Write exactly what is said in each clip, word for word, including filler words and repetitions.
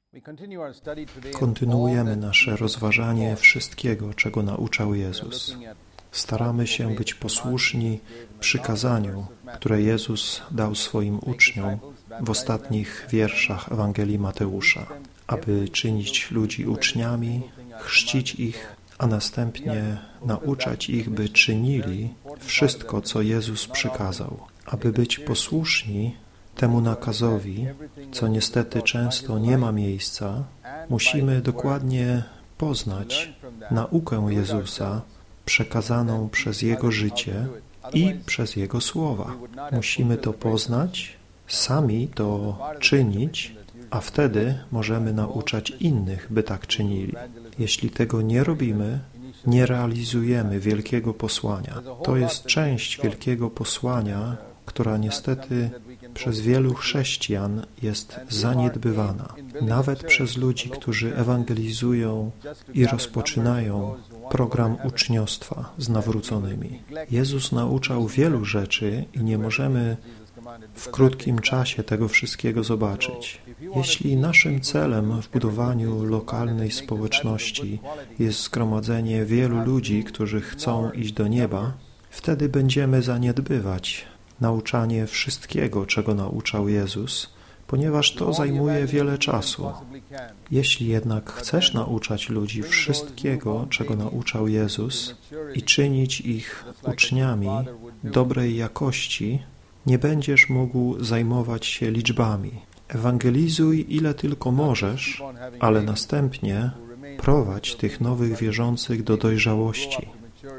Kontynuujemy nasze rozważanie wszystkiego, czego nauczał Jezus. Staramy się być posłuszni przykazaniu, które Jezus dał swoim uczniom w ostatnich wierszach Ewangelii Mateusza, aby czynić ludzi uczniami, chrzcić ich, a następnie nauczać ich, by czynili wszystko, co Jezus przykazał. Aby być posłuszni temu nakazowi, co niestety często nie ma miejsca, musimy dokładnie poznać naukę Jezusa przekazaną przez Jego życie i przez Jego słowa. Musimy to poznać, sami to czynić, a wtedy możemy nauczać innych, by tak czynili. Jeśli tego nie robimy, nie realizujemy wielkiego posłania. To jest część wielkiego posłania, która niestety przez wielu chrześcijan jest zaniedbywana. Nawet przez ludzi, którzy ewangelizują i rozpoczynają program uczniostwa z nawróconymi. Jezus nauczał wielu rzeczy i nie możemy w krótkim czasie tego wszystkiego zobaczyć. Jeśli naszym celem w budowaniu lokalnej społeczności jest zgromadzenie wielu ludzi, którzy chcą iść do nieba, wtedy będziemy zaniedbywać nauczanie wszystkiego, czego nauczał Jezus, ponieważ to zajmuje wiele czasu. Jeśli jednak chcesz nauczać ludzi wszystkiego, czego nauczał Jezus i czynić ich uczniami dobrej jakości, nie będziesz mógł zajmować się liczbami. Ewangelizuj ile tylko możesz, ale następnie prowadź tych nowych wierzących do dojrzałości,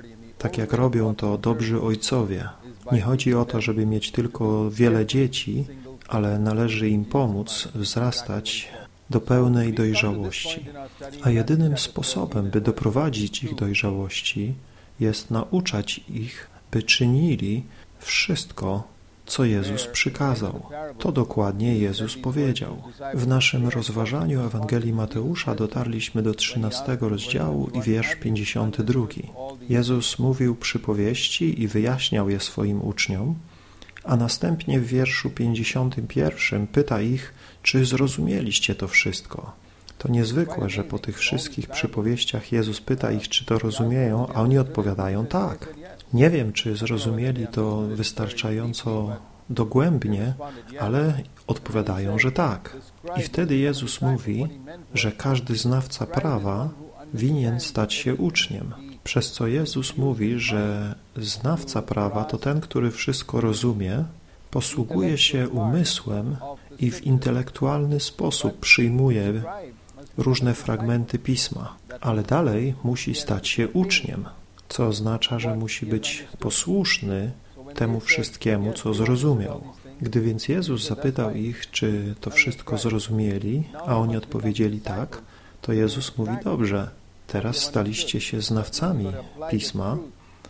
tak jak robią to dobrzy ojcowie. Nie chodzi o to, żeby mieć tylko wiele dzieci, ale należy im pomóc wzrastać do pełnej dojrzałości. A jedynym sposobem, by doprowadzić ich dojrzałości, jest nauczać ich, by czynili wszystko, co Jezus przykazał. To dokładnie Jezus powiedział. W naszym rozważaniu Ewangelii Mateusza dotarliśmy do trzynastego rozdziału i wiersz pięćdziesiąty drugi. Jezus mówił przypowieści i wyjaśniał je swoim uczniom, a następnie w wierszu pięćdziesiątym pierwszym pyta ich, czy zrozumieliście to wszystko. To niezwykłe, że po tych wszystkich przypowieściach Jezus pyta ich, czy to rozumieją, a oni odpowiadają tak. Nie wiem, czy zrozumieli to wystarczająco dogłębnie, ale odpowiadają, że tak. I wtedy Jezus mówi, że każdy znawca prawa winien stać się uczniem. Przez co Jezus mówi, że znawca prawa to ten, który wszystko rozumie, posługuje się umysłem i w intelektualny sposób przyjmuje różne fragmenty Pisma, ale dalej musi stać się uczniem, co oznacza, że musi być posłuszny temu wszystkiemu, co zrozumiał. Gdy więc Jezus zapytał ich, czy to wszystko zrozumieli, a oni odpowiedzieli tak, to Jezus mówi, dobrze, teraz staliście się znawcami Pisma,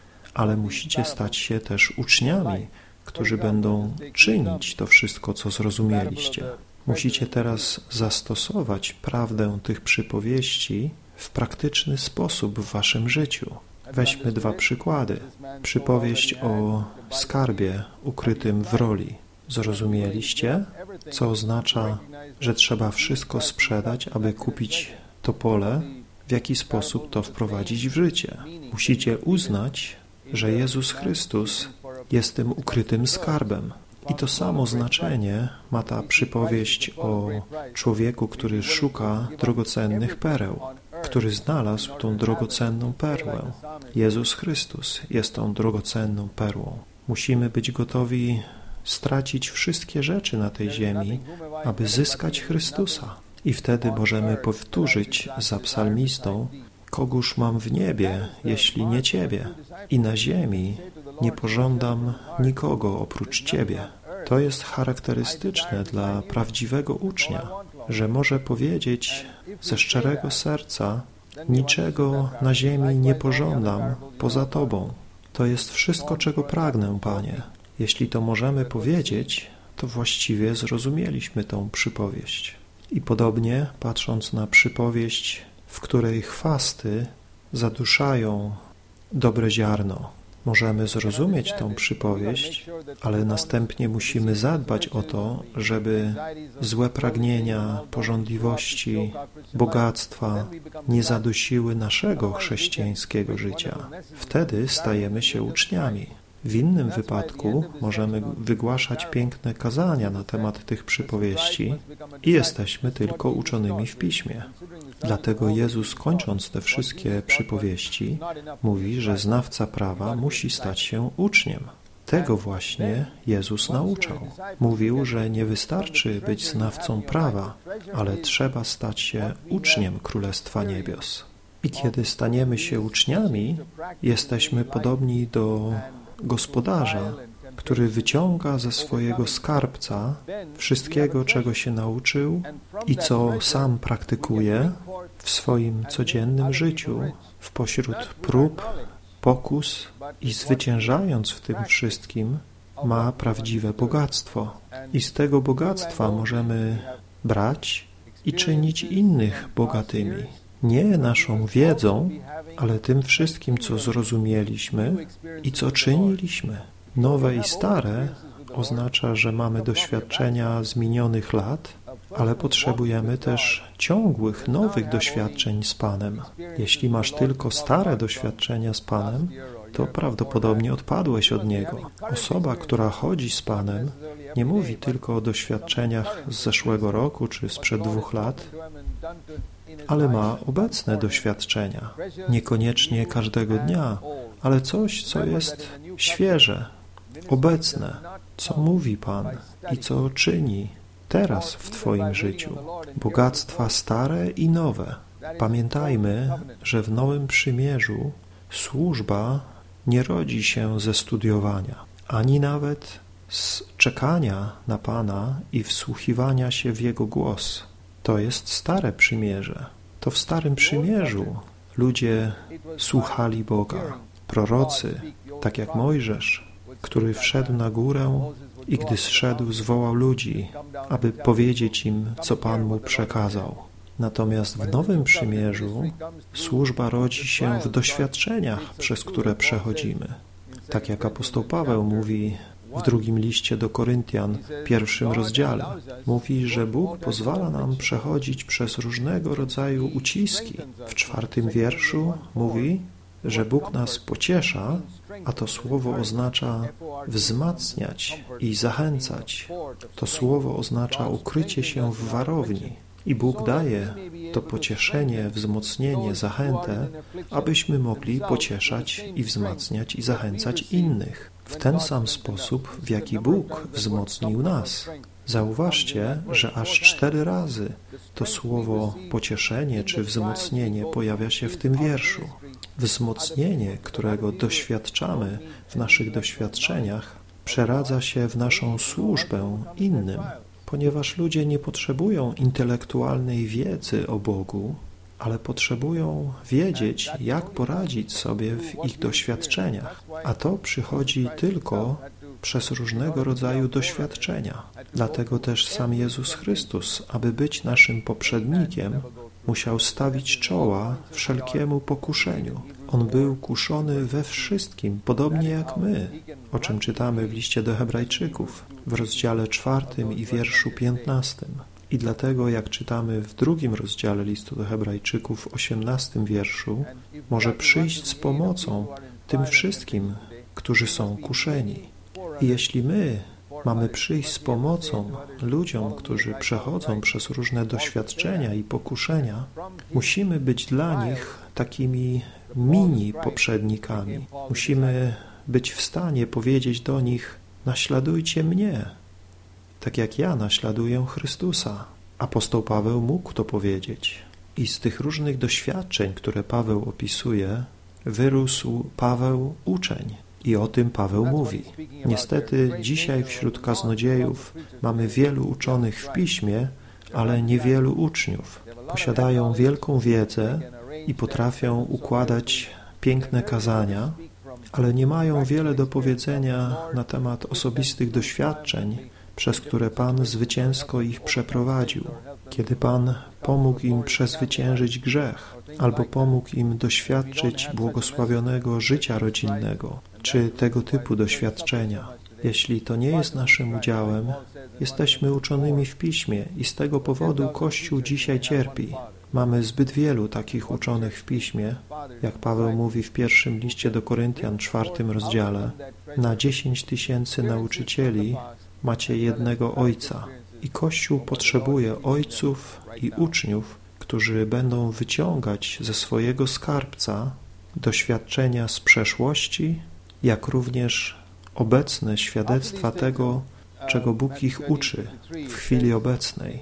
ale musicie stać się też uczniami, którzy będą czynić to wszystko, co zrozumieliście. Musicie teraz zastosować prawdę tych przypowieści w praktyczny sposób w waszym życiu. Weźmy dwa przykłady. Przypowieść o skarbie ukrytym w roli. Zrozumieliście, co oznacza, że trzeba wszystko sprzedać, aby kupić to pole, w jaki sposób to wprowadzić w życie. Musicie uznać, że Jezus Chrystus jest tym ukrytym skarbem. I to samo znaczenie ma ta przypowieść o człowieku, który szuka drogocennych pereł, który znalazł tą drogocenną perłę. Jezus Chrystus jest tą drogocenną perłą. Musimy być gotowi stracić wszystkie rzeczy na tej ziemi, aby zyskać Chrystusa. I wtedy możemy powtórzyć za psalmistą, kogóż mam w niebie, jeśli nie Ciebie? I na ziemi nie pożądam nikogo oprócz Ciebie. To jest charakterystyczne dla prawdziwego ucznia, że może powiedzieć ze szczerego serca, niczego na ziemi nie pożądam poza Tobą. To jest wszystko, czego pragnę, Panie. Jeśli to możemy powiedzieć, to właściwie zrozumieliśmy tą przypowieść. I podobnie, patrząc na przypowieść, w której chwasty zaduszają dobre ziarno, Możemy zrozumieć tą przypowieść, ale następnie musimy zadbać o to, żeby złe pragnienia, pożądliwości, bogactwa nie zadusiły naszego chrześcijańskiego życia. Wtedy stajemy się uczniami. W innym wypadku możemy wygłaszać piękne kazania na temat tych przypowieści i jesteśmy tylko uczonymi w Piśmie. Dlatego Jezus, kończąc te wszystkie przypowieści, mówi, że znawca prawa musi stać się uczniem. Tego właśnie Jezus nauczał. Mówił, że nie wystarczy być znawcą prawa, ale trzeba stać się uczniem Królestwa Niebios. I kiedy staniemy się uczniami, jesteśmy podobni do gospodarza, który wyciąga ze swojego skarbca wszystkiego, czego się nauczył i co sam praktykuje w swoim codziennym życiu, w pośród prób, pokus i zwyciężając w tym wszystkim ma prawdziwe bogactwo. I z tego bogactwa możemy brać i czynić innych bogatymi. Nie naszą wiedzą, ale tym wszystkim, co zrozumieliśmy i co czyniliśmy. Nowe i stare oznacza, że mamy doświadczenia z minionych lat, ale potrzebujemy też ciągłych, nowych doświadczeń z Panem. Jeśli masz tylko stare doświadczenia z Panem, to prawdopodobnie odpadłeś od Niego. Osoba, która chodzi z Panem, nie mówi tylko o doświadczeniach z zeszłego roku czy sprzed dwóch lat, ale ma obecne doświadczenia. Niekoniecznie każdego dnia, ale coś, co jest świeże, obecne, co mówi Pan i co czyni teraz w Twoim życiu. Bogactwa stare i nowe. Pamiętajmy, że w Nowym Przymierzu służba nie rodzi się ze studiowania, ani nawet z czekania na Pana i wsłuchiwania się w Jego głos. To jest stare przymierze. To w Starym Przymierzu ludzie słuchali Boga. Prorocy, tak jak Mojżesz, który wszedł na górę i gdy zszedł, zwołał ludzi, aby powiedzieć im, co Pan mu przekazał. Natomiast w Nowym Przymierzu służba rodzi się w doświadczeniach, przez które przechodzimy. Tak jak apostoł Paweł mówi w drugim liście do Koryntian, pierwszym rozdziale. Mówi, że Bóg pozwala nam przechodzić przez różnego rodzaju uciski. W czwartym wierszu mówi, że Bóg nas pociesza, a to słowo oznacza wzmacniać i zachęcać. To słowo oznacza ukrycie się w warowni. I Bóg daje to pocieszenie, wzmocnienie, zachętę, abyśmy mogli pocieszać i wzmacniać i zachęcać innych. W ten sam sposób, w jaki Bóg wzmocnił nas. Zauważcie, że aż cztery razy to słowo pocieszenie czy wzmocnienie pojawia się w tym wierszu. Wzmocnienie, którego doświadczamy w naszych doświadczeniach, przeradza się w naszą służbę innym, ponieważ ludzie nie potrzebują intelektualnej wiedzy o Bogu, ale potrzebują wiedzieć, jak poradzić sobie w ich doświadczeniach, a to przychodzi tylko przez różnego rodzaju doświadczenia. Dlatego też sam Jezus Chrystus, aby być naszym poprzednikiem, musiał stawić czoła wszelkiemu pokuszeniu. On był kuszony we wszystkim, podobnie jak my, o czym czytamy w liście do Hebrajczyków, w rozdziale czwartym i wierszu piętnastym. I dlatego, jak czytamy w drugim rozdziale listu do Hebrajczyków, w osiemnastym wierszu, może przyjść z pomocą tym wszystkim, którzy są kuszeni. I jeśli my mamy przyjść z pomocą ludziom, którzy przechodzą przez różne doświadczenia i pokuszenia, musimy być dla nich takimi mini poprzednikami. Musimy być w stanie powiedzieć do nich: naśladujcie mnie, tak jak ja naśladuję Chrystusa. Apostoł Paweł mógł to powiedzieć. I z tych różnych doświadczeń, które Paweł opisuje, wyrósł Paweł uczeń. I o tym Paweł mówi. Niestety dzisiaj wśród kaznodziejów mamy wielu uczonych w Piśmie, ale niewielu uczniów. Posiadają wielką wiedzę i potrafią układać piękne kazania, ale nie mają wiele do powiedzenia na temat osobistych doświadczeń, przez które Pan zwycięsko ich przeprowadził. kiedy Pan pomógł im przezwyciężyć grzech, albo pomógł im doświadczyć błogosławionego życia rodzinnego, czy tego typu doświadczenia. Jeśli to nie jest naszym udziałem, jesteśmy uczonymi w Piśmie i z tego powodu Kościół dzisiaj cierpi. Mamy zbyt wielu takich uczonych w Piśmie, jak Paweł mówi w pierwszym liście do Koryntian, czwartym rozdziale. Na dziesięć tysięcy nauczycieli macie jednego Ojca. I Kościół potrzebuje ojców i uczniów, którzy będą wyciągać ze swojego skarbca doświadczenia z przeszłości, jak również obecne świadectwa tego, czego Bóg ich uczy w chwili obecnej.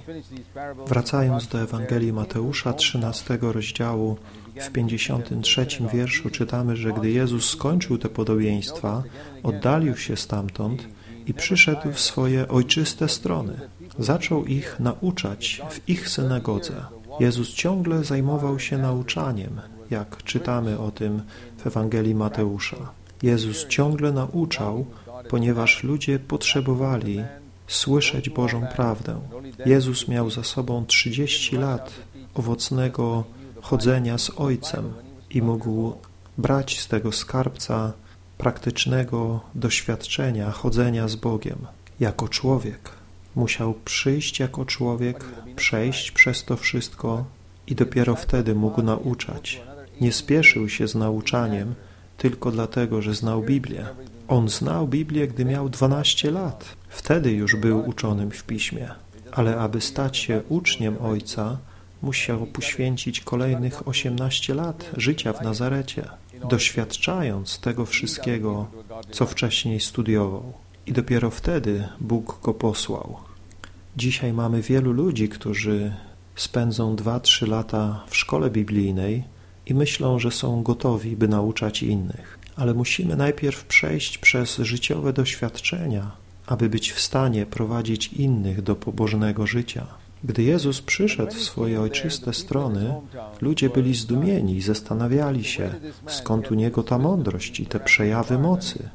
Wracając do Ewangelii Mateusza, trzynastego rozdziału, w pięćdziesiątym trzecim wierszu czytamy, że gdy Jezus skończył te podobieństwa, oddalił się stamtąd i przyszedł w swoje ojczyste strony. Zaczął ich nauczać w ich synagodze. Jezus ciągle zajmował się nauczaniem, jak czytamy o tym w Ewangelii Mateusza. Jezus ciągle nauczał, ponieważ ludzie potrzebowali słyszeć Bożą prawdę. Jezus miał za sobą trzydzieści lat owocnego chodzenia z Ojcem i mógł brać z tego skarbca praktycznego doświadczenia chodzenia z Bogiem. Jako człowiek musiał przyjść jako człowiek, przejść przez to wszystko i dopiero wtedy mógł nauczać. Nie spieszył się z nauczaniem tylko dlatego, że znał Biblię. On znał Biblię, gdy miał dwanaście lat. Wtedy już był uczonym w Piśmie. Ale aby stać się uczniem Ojca, musiał poświęcić kolejnych osiemnaście lat życia w Nazarecie, doświadczając tego wszystkiego, co wcześniej studiował. I dopiero wtedy Bóg go posłał. Dzisiaj mamy wielu ludzi, którzy spędzą dwa trzy lata w szkole biblijnej i myślą, że są gotowi, by nauczać innych. Ale musimy najpierw przejść przez życiowe doświadczenia, aby być w stanie prowadzić innych do pobożnego życia. Gdy Jezus przyszedł w swoje ojczyste strony, ludzie byli zdumieni i zastanawiali się, skąd u Niego ta mądrość i te przejawy mocy.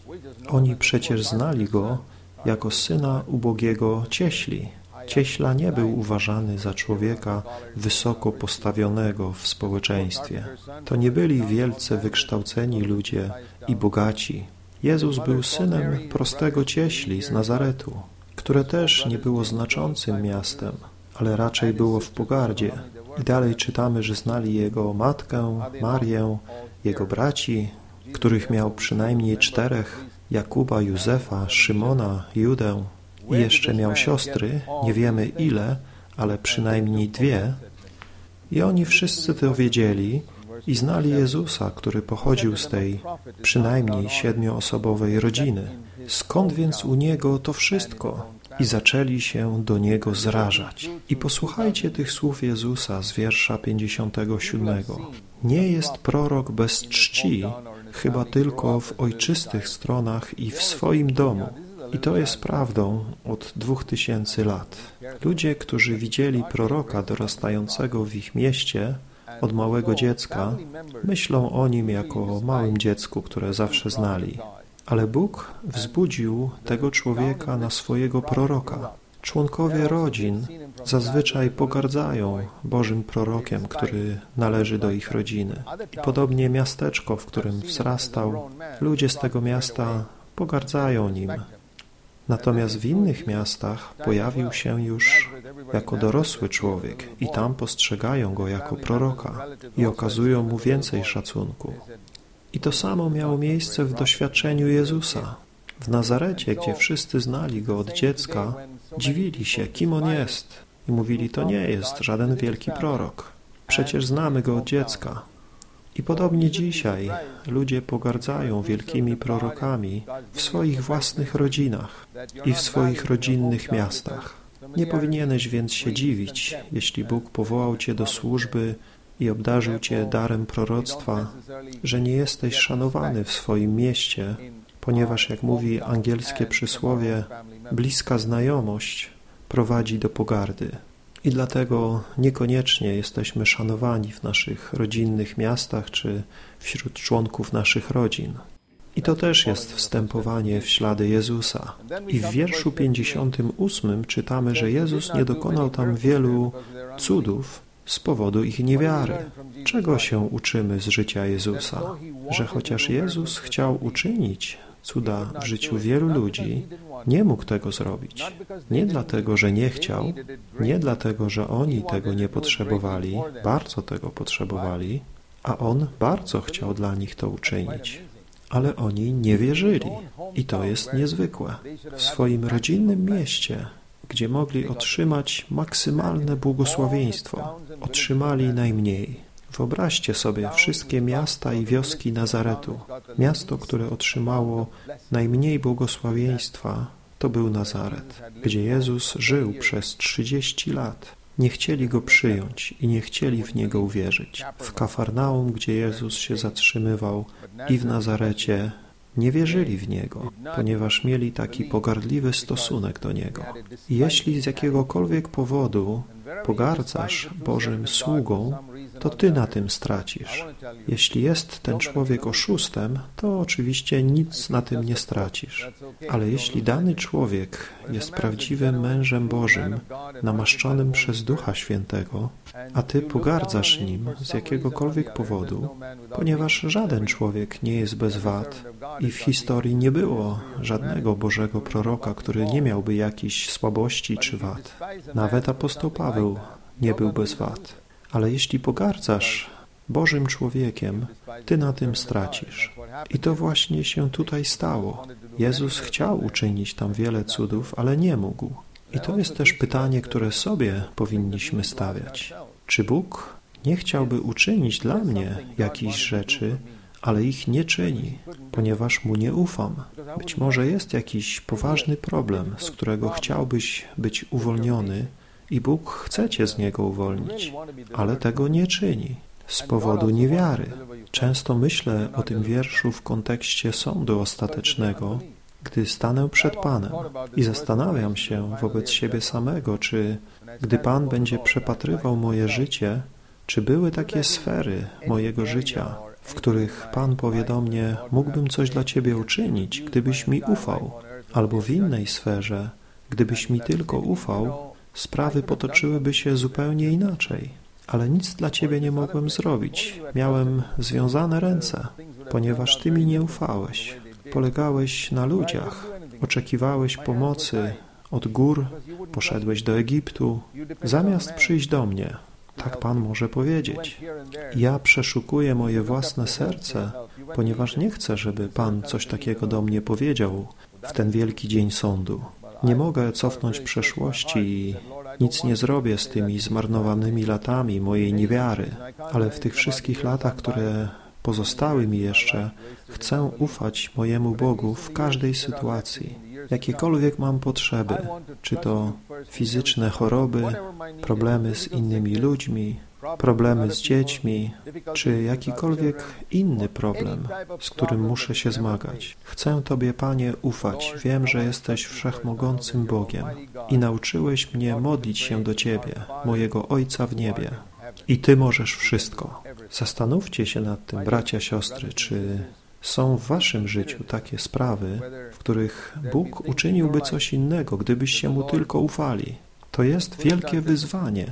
Oni przecież znali Go jako syna ubogiego cieśli. Cieśla nie był uważany za człowieka wysoko postawionego w społeczeństwie. To nie byli wielce wykształceni ludzie i bogaci. Jezus był synem prostego cieśli z Nazaretu, które też nie było znaczącym miastem, ale raczej było w pogardzie. I dalej czytamy, że znali Jego matkę, Marię, Jego braci, których miał przynajmniej czterech, Jakuba, Józefa, Szymona, Judę. I jeszcze miał siostry, nie wiemy ile, ale przynajmniej dwie. I oni wszyscy to wiedzieli i znali Jezusa, który pochodził z tej przynajmniej siedmioosobowej rodziny. Skąd więc u Niego to wszystko? I zaczęli się do Niego zrażać. I posłuchajcie tych słów Jezusa z wiersza pięćdziesiątego siódmego. Nie jest prorok bez czci, chyba tylko w ojczystych stronach i w swoim domu. I to jest prawdą od dwóch tysięcy lat. Ludzie, którzy widzieli proroka dorastającego w ich mieście od małego dziecka, myślą o nim jako o małym dziecku, które zawsze znali. Ale Bóg wzbudził tego człowieka na swojego proroka. Członkowie rodzin zazwyczaj pogardzają Bożym prorokiem, który należy do ich rodziny. I podobnie miasteczko, w którym wzrastał, ludzie z tego miasta pogardzają nim. Natomiast w innych miastach pojawił się już jako dorosły człowiek i tam postrzegają go jako proroka i okazują mu więcej szacunku. I to samo miało miejsce w doświadczeniu Jezusa. W Nazarecie, gdzie wszyscy znali Go od dziecka, dziwili się, kim On jest i mówili, to nie jest żaden wielki prorok. Przecież znamy Go od dziecka. I podobnie dzisiaj ludzie pogardzają wielkimi prorokami w swoich własnych rodzinach i w swoich rodzinnych miastach. Nie powinieneś więc się dziwić, jeśli Bóg powołał Cię do służby i obdarzył Cię darem proroctwa, że nie jesteś szanowany w swoim mieście, ponieważ, jak mówi angielskie przysłowie, bliska znajomość prowadzi do pogardy. I dlatego niekoniecznie jesteśmy szanowani w naszych rodzinnych miastach czy wśród członków naszych rodzin. I to też jest wstępowanie w ślady Jezusa. I w wierszu pięćdziesiątym ósmym czytamy, że Jezus nie dokonał tam wielu cudów z powodu ich niewiary. Czego się uczymy z życia Jezusa? Że chociaż Jezus chciał uczynić cuda w życiu wielu ludzi, nie mógł tego zrobić. Nie dlatego, że nie chciał, nie dlatego, że oni tego nie potrzebowali, bardzo tego potrzebowali, a On bardzo chciał dla nich to uczynić. Ale oni nie wierzyli i to jest niezwykłe. W swoim rodzinnym mieście, gdzie mogli otrzymać maksymalne błogosławieństwo, otrzymali najmniej. Wyobraźcie sobie wszystkie miasta i wioski Nazaretu. Miasto, które otrzymało najmniej błogosławieństwa, to był Nazaret, gdzie Jezus żył przez trzydzieści lat. Nie chcieli Go przyjąć i nie chcieli w Niego uwierzyć. W Kafarnaum, gdzie Jezus się zatrzymywał, i w Nazarecie nie wierzyli w Niego, ponieważ mieli taki pogardliwy stosunek do Niego. I jeśli z jakiegokolwiek powodu pogardzasz Bożym sługą, to ty na tym stracisz. Jeśli jest ten człowiek oszustem, to oczywiście nic na tym nie stracisz. Ale jeśli dany człowiek jest prawdziwym mężem Bożym, namaszczonym przez Ducha Świętego, a ty pogardzasz nim z jakiegokolwiek powodu, ponieważ żaden człowiek nie jest bez wad i w historii nie było żadnego Bożego proroka, który nie miałby jakichś słabości czy wad. Nawet apostoł Paweł nie był bez wad. Ale jeśli pogardzasz Bożym człowiekiem, ty na tym stracisz. I to właśnie się tutaj stało. Jezus chciał uczynić tam wiele cudów, ale nie mógł. I to jest też pytanie, które sobie powinniśmy stawiać. Czy Bóg nie chciałby uczynić dla mnie jakichś rzeczy, ale ich nie czyni, ponieważ Mu nie ufam? Być może jest jakiś poważny problem, z którego chciałbyś być uwolniony, i Bóg chce cię z niego uwolnić, ale tego nie czyni z powodu niewiary. Często myślę o tym wierszu w kontekście sądu ostatecznego, gdy stanę przed Panem i zastanawiam się wobec siebie samego, czy gdy Pan będzie przepatrywał moje życie, czy były takie sfery mojego życia, w których Pan powie do mnie, mógłbym coś dla Ciebie uczynić, gdybyś mi ufał, albo w innej sferze, gdybyś mi tylko ufał, sprawy potoczyłyby się zupełnie inaczej, ale nic dla Ciebie nie mogłem zrobić. Miałem związane ręce, ponieważ Ty mi nie ufałeś. Polegałeś na ludziach, oczekiwałeś pomocy od gór, poszedłeś do Egiptu, zamiast przyjść do mnie. Tak Pan może powiedzieć. Ja przeszukuję moje własne serce, ponieważ nie chcę, żeby Pan coś takiego do mnie powiedział w ten wielki dzień sądu. Nie mogę cofnąć przeszłości i nic nie zrobię z tymi zmarnowanymi latami mojej niewiary, ale w tych wszystkich latach, które pozostały mi jeszcze, chcę ufać mojemu Bogu w każdej sytuacji. Jakiekolwiek mam potrzeby, czy to fizyczne choroby, problemy z innymi ludźmi, problemy z dziećmi, czy jakikolwiek inny problem, z którym muszę się zmagać. Chcę Tobie, Panie, ufać. Wiem, że jesteś wszechmogącym Bogiem i nauczyłeś mnie modlić się do Ciebie, mojego Ojca w niebie. I Ty możesz wszystko. Zastanówcie się nad tym, bracia, siostry, czy są w waszym życiu takie sprawy, w których Bóg uczyniłby coś innego, gdybyście Mu tylko ufali. To jest wielkie wyzwanie.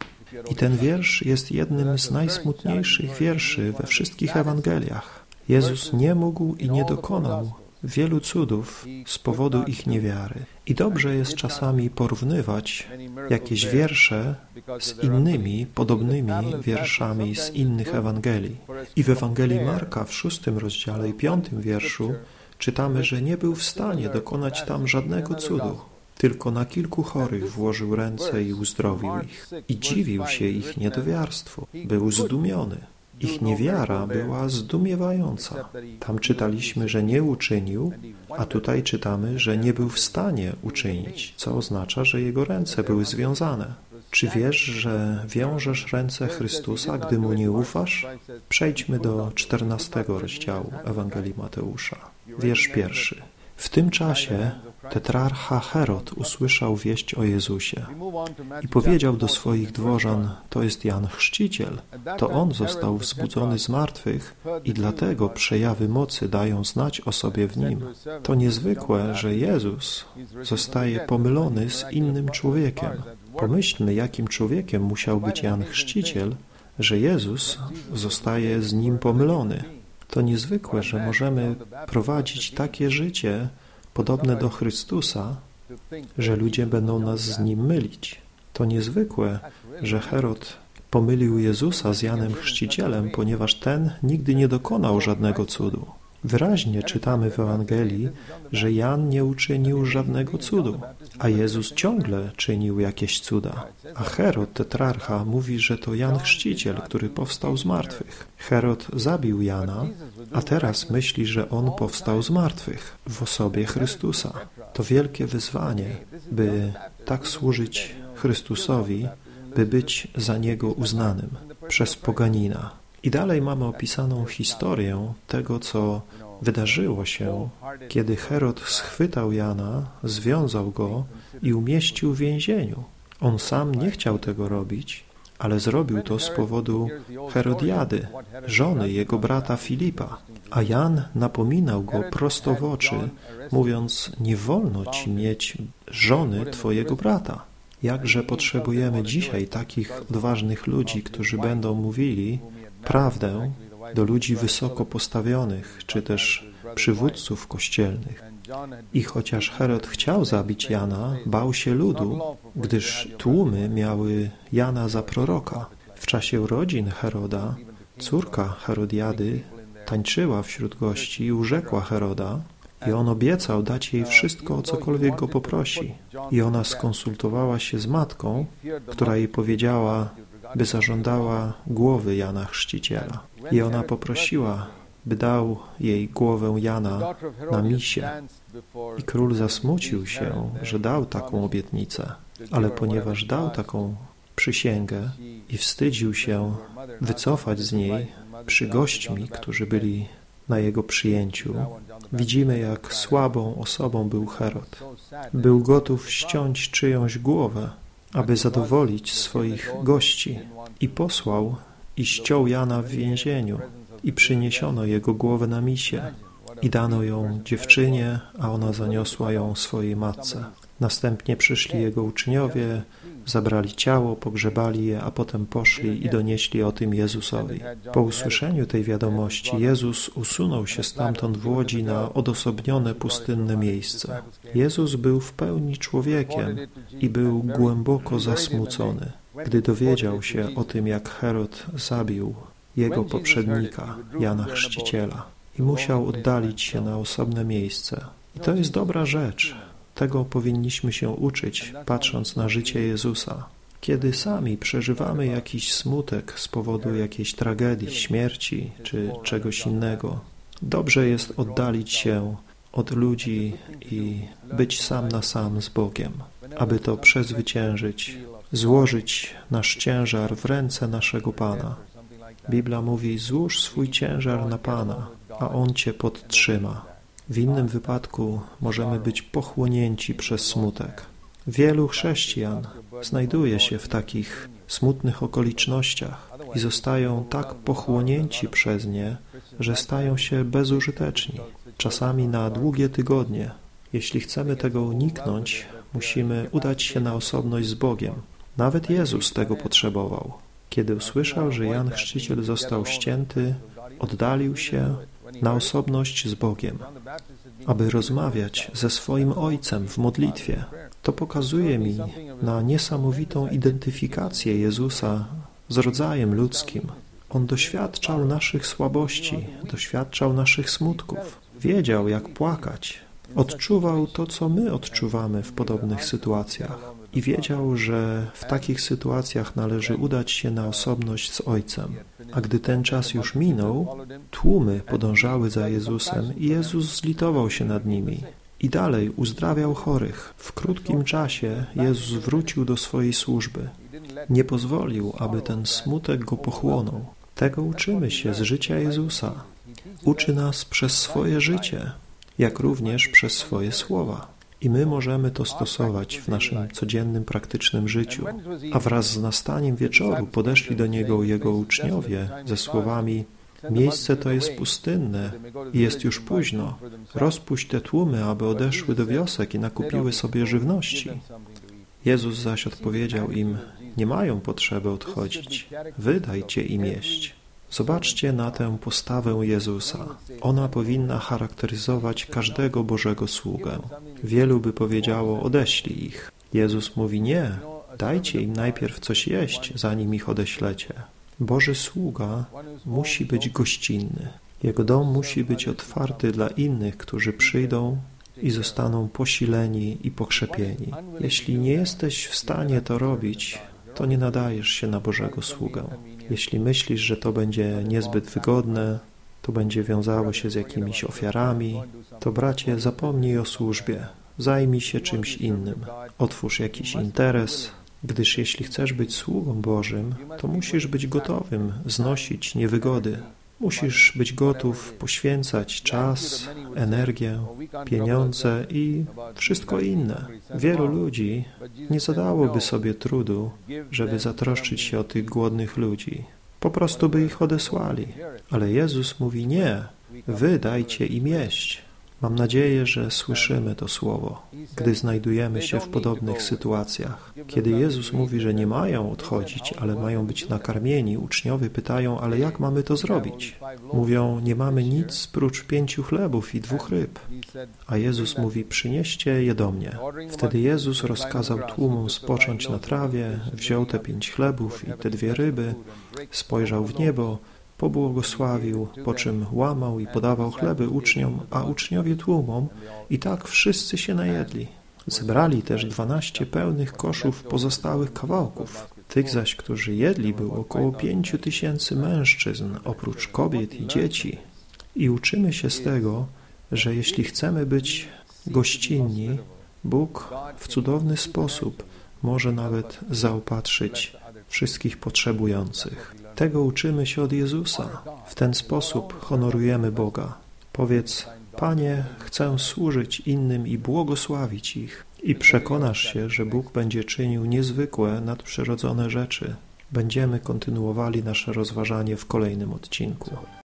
I ten wiersz jest jednym z najsmutniejszych wierszy we wszystkich Ewangeliach. Jezus nie mógł i nie dokonał wielu cudów z powodu ich niewiary. I dobrze jest czasami porównywać jakieś wiersze z innymi, podobnymi wierszami z innych Ewangelii. I w Ewangelii Marka w szóstym rozdziale i piątym wierszu czytamy, że nie był w stanie dokonać tam żadnego cudu. Tylko na kilku chorych włożył ręce i uzdrowił ich. I dziwił się ich niedowiarstwu. Był zdumiony. Ich niewiara była zdumiewająca. Tam czytaliśmy, że nie uczynił, a tutaj czytamy, że nie był w stanie uczynić, co oznacza, że jego ręce były związane. Czy wiesz, że wiążesz ręce Chrystusa, gdy Mu nie ufasz? Przejdźmy do czternastego rozdziału Ewangelii Mateusza. Wiersz pierwszy. W tym czasie tetrarcha Herod usłyszał wieść o Jezusie i powiedział do swoich dworzan: to jest Jan Chrzciciel, to on został wzbudzony z martwych i dlatego przejawy mocy dają znać o sobie w nim. To niezwykłe, że Jezus zostaje pomylony z innym człowiekiem. Pomyślmy, jakim człowiekiem musiał być Jan Chrzciciel, że Jezus zostaje z nim pomylony. To niezwykłe, że możemy prowadzić takie życie podobne do Chrystusa, że ludzie będą nas z Nim mylić. To niezwykłe, że Herod pomylił Jezusa z Janem Chrzcicielem, ponieważ ten nigdy nie dokonał żadnego cudu. Wyraźnie czytamy w Ewangelii, że Jan nie uczynił żadnego cudu, a Jezus ciągle czynił jakieś cuda. A Herod, tetrarcha, mówi, że to Jan Chrzciciel, który powstał z martwych. Herod zabił Jana, a teraz myśli, że on powstał z martwych w osobie Chrystusa. To wielkie wyzwanie, by tak służyć Chrystusowi, by być za Niego uznanym przez poganina. I dalej mamy opisaną historię tego, co wydarzyło się, kiedy Herod schwytał Jana, związał go i umieścił w więzieniu. On sam nie chciał tego robić, ale zrobił to z powodu Herodiady, żony jego brata Filipa. A Jan napominał go prosto w oczy, mówiąc: nie wolno ci mieć żony twojego brata. Jakże potrzebujemy dzisiaj takich odważnych ludzi, którzy będą mówili prawdę do ludzi wysoko postawionych, czy też przywódców kościelnych. I chociaż Herod chciał zabić Jana, bał się ludu, gdyż tłumy miały Jana za proroka. W czasie urodzin Heroda córka Herodiady tańczyła wśród gości i urzekła Heroda, i on obiecał dać jej wszystko, o cokolwiek go poprosi. I ona skonsultowała się z matką, która jej powiedziała, by zażądała głowy Jana Chrzciciela. I ona poprosiła, by dał jej głowę Jana na misie. I król zasmucił się, że dał taką obietnicę, ale ponieważ dał taką przysięgę i wstydził się wycofać z niej przy gośćmi, którzy byli na jego przyjęciu, widzimy, jak słabą osobą był Herod. Był gotów ściąć czyjąś głowę, aby zadowolić swoich gości, i posłał i ściął Jana w więzieniu i przyniesiono jego głowę na misie i dano ją dziewczynie, a ona zaniosła ją swojej matce. Następnie przyszli jego uczniowie, zabrali ciało, pogrzebali je, a potem poszli i donieśli o tym Jezusowi. Po usłyszeniu tej wiadomości Jezus usunął się stamtąd w łodzi na odosobnione, pustynne miejsce. Jezus był w pełni człowiekiem i był głęboko zasmucony, gdy dowiedział się o tym, jak Herod zabił jego poprzednika, Jana Chrzciciela, i musiał oddalić się na osobne miejsce. I to jest dobra rzecz. Tego powinniśmy się uczyć, patrząc na życie Jezusa. Kiedy sami przeżywamy jakiś smutek z powodu jakiejś tragedii, śmierci czy czegoś innego, dobrze jest oddalić się od ludzi i być sam na sam z Bogiem, aby to przezwyciężyć, złożyć nasz ciężar w ręce naszego Pana. Biblia mówi: złóż swój ciężar na Pana, a On cię podtrzyma. W innym wypadku możemy być pochłonięci przez smutek. Wielu chrześcijan znajduje się w takich smutnych okolicznościach i zostają tak pochłonięci przez nie, że stają się bezużyteczni, czasami na długie tygodnie. Jeśli chcemy tego uniknąć, musimy udać się na osobność z Bogiem. Nawet Jezus tego potrzebował. Kiedy usłyszał, że Jan Chrzciciel został ścięty, oddalił się na osobność z Bogiem, aby rozmawiać ze swoim Ojcem w modlitwie. To pokazuje mi na niesamowitą identyfikację Jezusa z rodzajem ludzkim. On doświadczał naszych słabości, doświadczał naszych smutków, wiedział, jak płakać, odczuwał to, co my odczuwamy w podobnych sytuacjach i wiedział, że w takich sytuacjach należy udać się na osobność z Ojcem. A gdy ten czas już minął, tłumy podążały za Jezusem i Jezus zlitował się nad nimi i dalej uzdrawiał chorych. W krótkim czasie Jezus wrócił do swojej służby. Nie pozwolił, aby ten smutek go pochłonął. Tego uczymy się z życia Jezusa. Uczy nas przez swoje życie, jak również przez swoje słowa. I my możemy to stosować w naszym codziennym, praktycznym życiu. A wraz z nastaniem wieczoru podeszli do Niego Jego uczniowie ze słowami: miejsce to jest pustynne i jest już późno. Rozpuść te tłumy, aby odeszły do wiosek i nakupiły sobie żywności. Jezus zaś odpowiedział im: nie mają potrzeby odchodzić. Wy dajcie im jeść. Zobaczcie na tę postawę Jezusa. Ona powinna charakteryzować każdego Bożego sługę. Wielu by powiedziało: odeślij ich. Jezus mówi: nie, dajcie im najpierw coś jeść, zanim ich odeślecie. Boży sługa musi być gościnny. Jego dom musi być otwarty dla innych, którzy przyjdą i zostaną posileni i pokrzepieni. Jeśli nie jesteś w stanie to robić, to nie nadajesz się na Bożego sługę. Jeśli myślisz, że to będzie niezbyt wygodne, to będzie wiązało się z jakimiś ofiarami, to bracie, zapomnij o służbie. Zajmij się czymś innym. Otwórz jakiś interes, gdyż jeśli chcesz być sługą Bożym, to musisz być gotowym znosić niewygody. Musisz być gotów poświęcać czas, energię, pieniądze i wszystko inne. Wielu ludzi nie zadałoby sobie trudu, żeby zatroszczyć się o tych głodnych ludzi. Po prostu by ich odesłali. Ale Jezus mówi: nie, wy dajcie im jeść. Mam nadzieję, że słyszymy to słowo, gdy znajdujemy się w podobnych sytuacjach. Kiedy Jezus mówi, że nie mają odchodzić, ale mają być nakarmieni, uczniowie pytają: ale jak mamy to zrobić? Mówią: nie mamy nic prócz pięciu chlebów i dwóch ryb. A Jezus mówi: przynieście je do mnie. Wtedy Jezus rozkazał tłumom spocząć na trawie, wziął te pięć chlebów i te dwie ryby, spojrzał w niebo, pobłogosławił, po czym łamał i podawał chleby uczniom, a uczniowie tłumom, i tak wszyscy się najedli. Zebrali też dwanaście pełnych koszów pozostałych kawałków. Tych zaś, którzy jedli, było około pięciu tysięcy mężczyzn, oprócz kobiet i dzieci. I uczymy się z tego, że jeśli chcemy być gościnni, Bóg w cudowny sposób może nawet zaopatrzyć wszystkich potrzebujących. Tego uczymy się od Jezusa. W ten sposób honorujemy Boga. Powiedz: Panie, chcę służyć innym i błogosławić ich. I przekonasz się, że Bóg będzie czynił niezwykłe, nadprzyrodzone rzeczy. Będziemy kontynuowali nasze rozważanie w kolejnym odcinku.